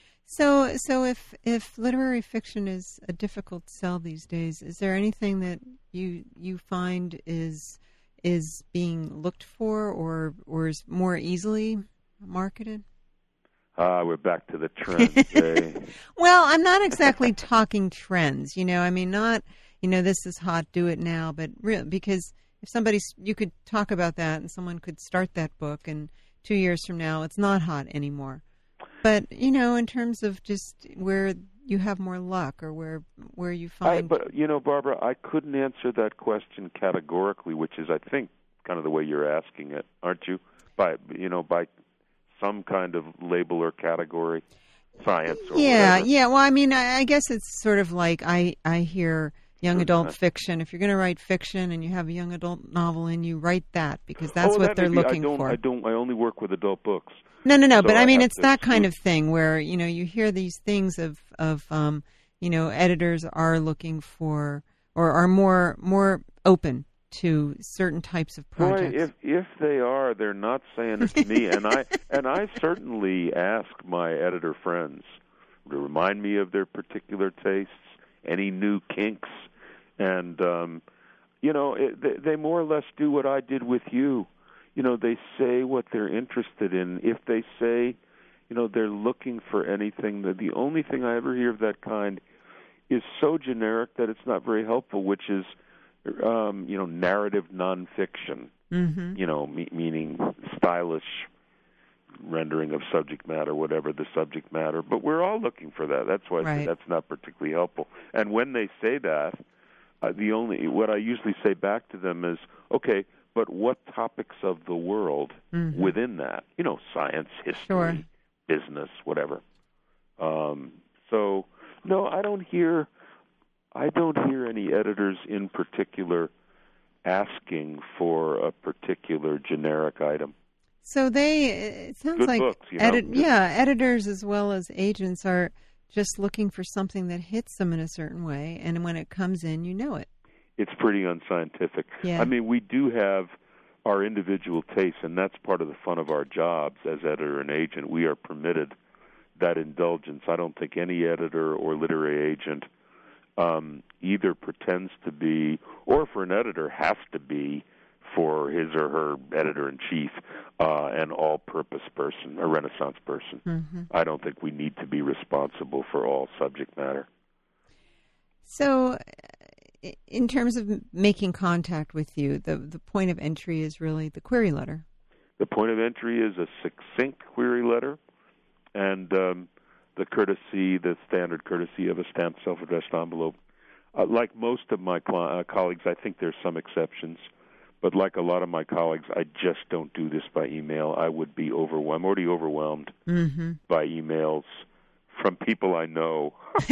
So, so if if literary fiction is a difficult sell these days, is there anything that you you find is is being looked for, or or is more easily marketed? Ah, uh, we're back to the trends. eh? Well, I'm not exactly talking trends. You know, I mean, not you know, this is hot, do it now, but real, because if somebody, you could talk about that, and someone could start that book, and two years from now, it's not hot anymore. But, you know, in terms of just where you have more luck, or where where you find... I, but, you know, Barbara, I couldn't answer that question categorically, which is, I think, kind of the way you're asking it, aren't you? By, you know, by some kind of label or category, science or yeah, whatever. Yeah, well, I mean, I, I guess it's sort of like I, I hear young adult fiction. If you're going to write fiction and you have a young adult novel in you, write that, because that's oh, what that they're be, looking I don't, for. I don't. I only work with adult books. No, no, no. So but I mean, I it's that kind exclude. of thing where, you know, you hear these things of, of um, you know, editors are looking for, or are more more open to certain types of projects. Boy, if if they are, they're not saying it to me. and I and I certainly ask my editor friends to remind me of their particular tastes, any new kinks, and um, you know, it, they, they more or less do what I did with you. You know, they say what they're interested in. If they say, you know, they're looking for anything, the, the only thing I ever hear of that kind is so generic that it's not very helpful, which is, um, you know, narrative nonfiction, mm-hmm. you know, me- meaning stylish rendering of subject matter, whatever the subject matter. But we're all looking for that. That's why I right. say that's not particularly helpful. And when they say that, uh, the only what I usually say back to them is, okay, but what topics of the world mm-hmm. within that? You know, science, history, sure. business, whatever. Um, so, no, I don't hear. I don't hear any editors in particular asking for a particular generic item. So they, it sounds Good like, books, you know? edit, yeah, editors as well as agents are just looking for something that hits them in a certain way, and when it comes in, you know it. It's pretty unscientific. Yeah. I mean, we do have our individual tastes, and that's part of the fun of our jobs as editor and agent. We are permitted that indulgence. I don't think any editor or literary agent um, either pretends to be, or for an editor has to be, for his or her editor-in-chief uh, an all-purpose person, a Renaissance person. Mm-hmm. I don't think we need to be responsible for all subject matter. So, in terms of making contact with you, the the point of entry is really the query letter. The point of entry is a succinct query letter, and um, the courtesy, the standard courtesy of a stamped self-addressed envelope. Uh, like most of my cl- uh, colleagues, I think there's some exceptions, but like a lot of my colleagues, I just don't do this by email. I would be overwhelmed, I'm already overwhelmed mm-hmm. by emails from people I know.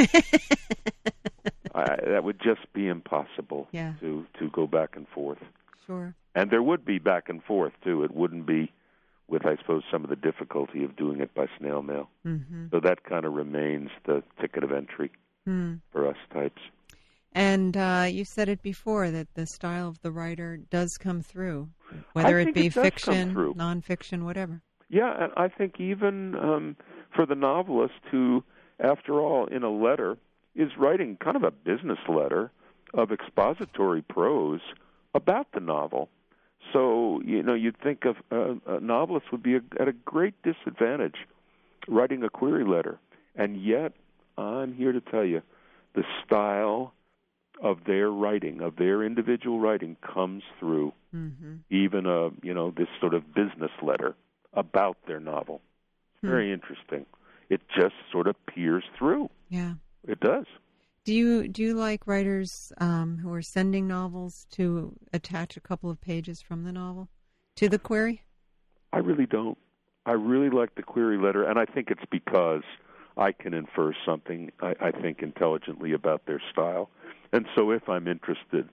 I, that would just be impossible yeah. to, to go back and forth. Sure. And there would be back and forth, too. It wouldn't be with, I suppose, some of the difficulty of doing it by snail mail. Mm-hmm. So that kind of remains the ticket of entry mm. for us types. And uh, you said it before that the style of the writer does come through, whether I it think be it does fiction, come through. nonfiction, whatever. Yeah, and I think even um, for the novelist who, after all, in a letter, is writing kind of a business letter of expository prose about the novel. So, you know, you'd think of uh, a novelist would be a, at a great disadvantage writing a query letter. And yet, I'm here to tell you, the style of their writing, of their individual writing, comes through mm-hmm. even a, you know, this sort of business letter about their novel. It's very hmm. interesting. It just sort of peers through. Yeah. It does. Do you do you like writers um, who are sending novels to attach a couple of pages from the novel to the query? I really don't. I really like the query letter, and I think it's because I can infer something, I, I think, intelligently about their style. And so if I'm interested,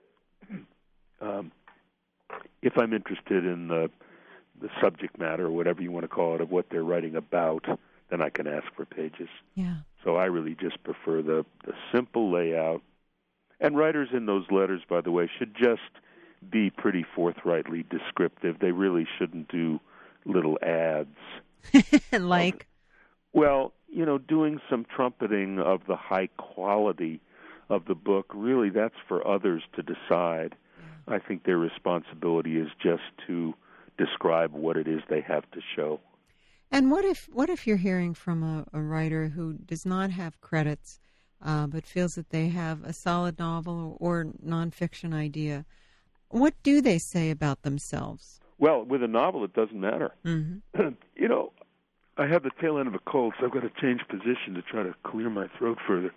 um, if I'm interested in the, the subject matter, or whatever you want to call it, of what they're writing about, then I can ask for pages. Yeah. So I really just prefer the, the simple layout. And writers in those letters, by the way, should just be pretty forthrightly descriptive. They really shouldn't do little ads. Like? Of, well, you know, doing some trumpeting of the high quality of the book, really that's for others to decide. Yeah. I think their responsibility is just to describe what it is they have to show. And what if what if you're hearing from a, a writer who does not have credits, uh, but feels that they have a solid novel or, or nonfiction idea? What do they say about themselves? Well, with a novel, it doesn't matter. Mm-hmm. You know, I have the tail end of a cold, so I've got to change position to try to clear my throat further.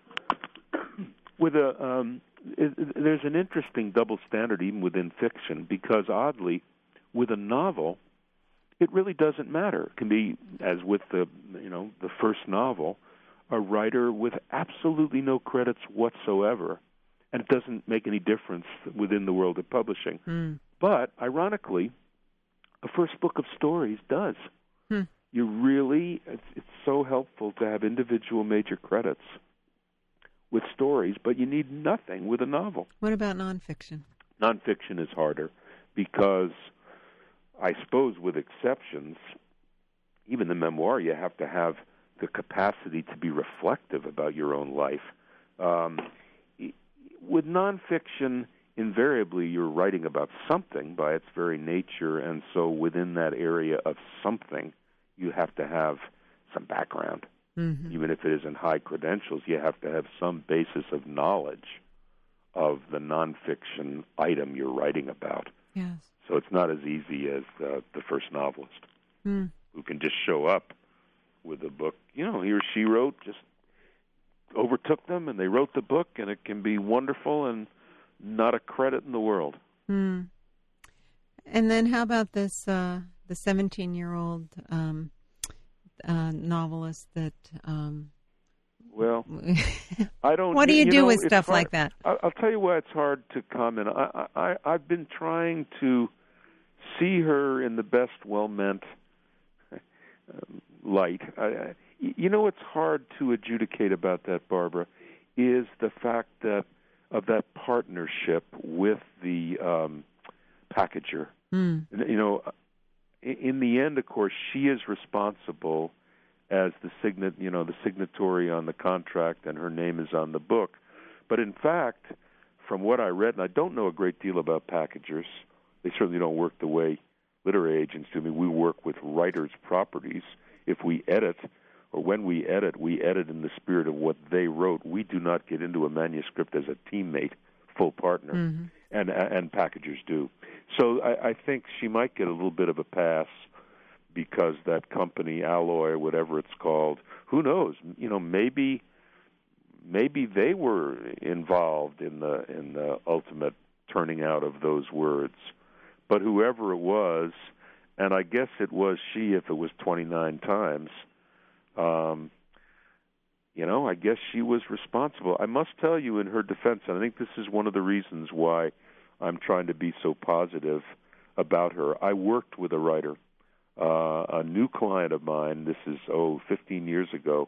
With a, um, it, it, there's an interesting double standard even within fiction, because oddly, with a novel, it really doesn't matter. It can be, as with the, you know, the first novel, a writer with absolutely no credits whatsoever, and it doesn't make any difference within the world of publishing. Mm. But, ironically, a first book of stories does. Hmm. You really, it's, it's so helpful to have individual major credits with stories, but you need nothing with a novel. What about nonfiction? Nonfiction is harder because, I suppose with exceptions, even the memoir, you have to have the capacity to be reflective about your own life. Um, with nonfiction, invariably you're writing about something by its very nature, and so within that area of something, you have to have some background. Mm-hmm. Even if it isn't high credentials, you have to have some basis of knowledge of the nonfiction item you're writing about. Yes. So it's not as easy as uh, the first novelist mm. who can just show up with a book. You know, he or she wrote, just overtook them, and they wrote the book, and it can be wonderful and not a credit in the world. Mm. And then how about this, uh, the seventeen-year-old um, uh, novelist that... Um, well, I don't... What do you, you do know, with stuff hard, like that? I'll tell you why it's hard to comment. I, I, I've been trying to see her in the best well-meant light. I, you know what's hard to adjudicate about that, Barbara, is the fact that of that partnership with the um, packager. Mm. You know, in the end, of course, she is responsible as the signat, you know, the signatory on the contract, and her name is on the book. But in fact, from what I read, and I don't know a great deal about packagers, they certainly don't work the way literary agents do. I mean, we work with writers' properties. If we edit, or when we edit, we edit in the spirit of what they wrote. We do not get into a manuscript as a teammate, full partner, mm-hmm. and and packagers do. So I, I think she might get a little bit of a pass because that company, Alloy, or whatever it's called, who knows? You know, maybe maybe they were involved in the in the ultimate turning out of those words. But whoever it was, and I guess it was she if it was twenty-nine times, um, you know, I guess she was responsible. I must tell you in her defense, and I think this is one of the reasons why I'm trying to be so positive about her. I worked with a writer, uh, a new client of mine. This is, oh, fifteen years ago,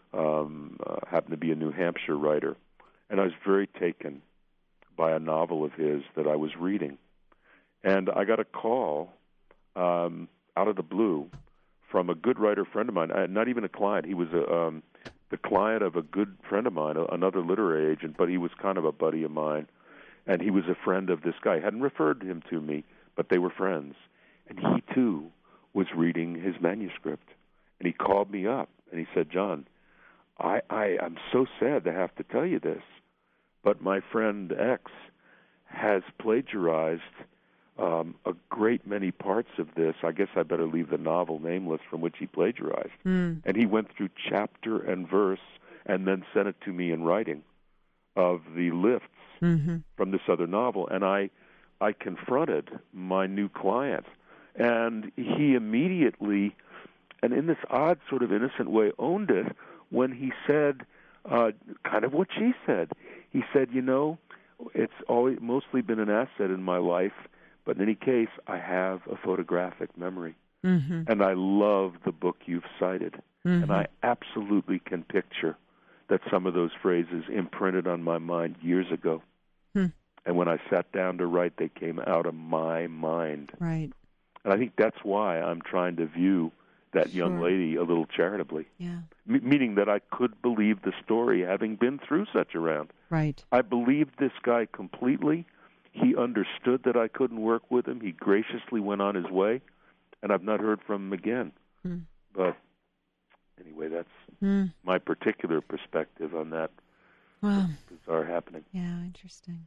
um, uh, happened to be a New Hampshire writer, and I was very taken by a novel of his that I was reading. And I got a call um, out of the blue from a good writer friend of mine, uh, not even a client. He was a, um, the client of a good friend of mine, another literary agent, but he was kind of a buddy of mine. And he was a friend of this guy. He hadn't referred him to me, but they were friends. And he, too, was reading his manuscript. And he called me up, and he said, John, I, I, I'm so sad to have to tell you this, but my friend X has plagiarized um, a great many parts of this. I guess I better leave the novel nameless from which he plagiarized. Mm. And he went through chapter and verse and then sent it to me in writing of the lifts mm-hmm. from this other novel. And I, I confronted my new client, and he immediately, and in this odd sort of innocent way, owned it when he said uh, kind of what she said. He said, you know, it's always mostly been an asset in my life, but in any case, I have a photographic memory. Mm-hmm. And I love the book you've cited. Mm-hmm. And I absolutely can picture that some of those phrases imprinted on my mind years ago. Hmm. And when I sat down to write, they came out of my mind. Right. And I think that's why I'm trying to view that sure. young lady a little charitably. Yeah. M- meaning that I could believe the story, having been through such a round. Right. I believed this guy completely. He understood that I couldn't work with him. He graciously went on his way, and I've not heard from him again. Hmm. But anyway, that's hmm. my particular perspective on that well, bizarre happening. Yeah, interesting.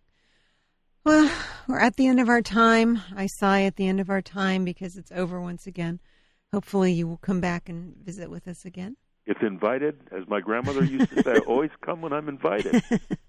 Well, we're at the end of our time. I sigh at the end of our time because it's over once again. Hopefully you will come back and visit with us again. If invited, as my grandmother used to say, I always come when I'm invited.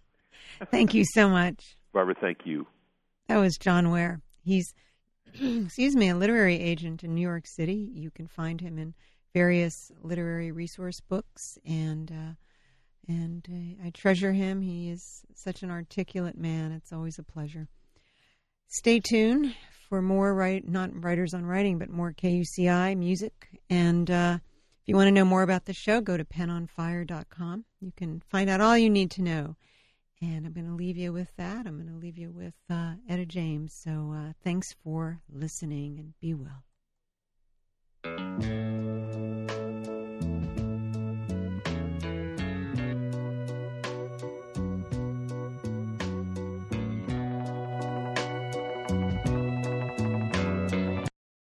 Thank you so much. Barbara, thank you. That was John Ware. He's, excuse me, a literary agent in New York City. You can find him in various literary resource books, and uh, and uh, I treasure him. He is such an articulate man. It's always a pleasure. Stay tuned for more, write, not Writers on Writing, but more K U C I music. And uh, if you want to know more about the show, go to pen on fire dot com. You can find out all you need to know. And I'm going to leave you with that. I'm going to leave you with uh, Etta James. So uh, thanks for listening, and be well.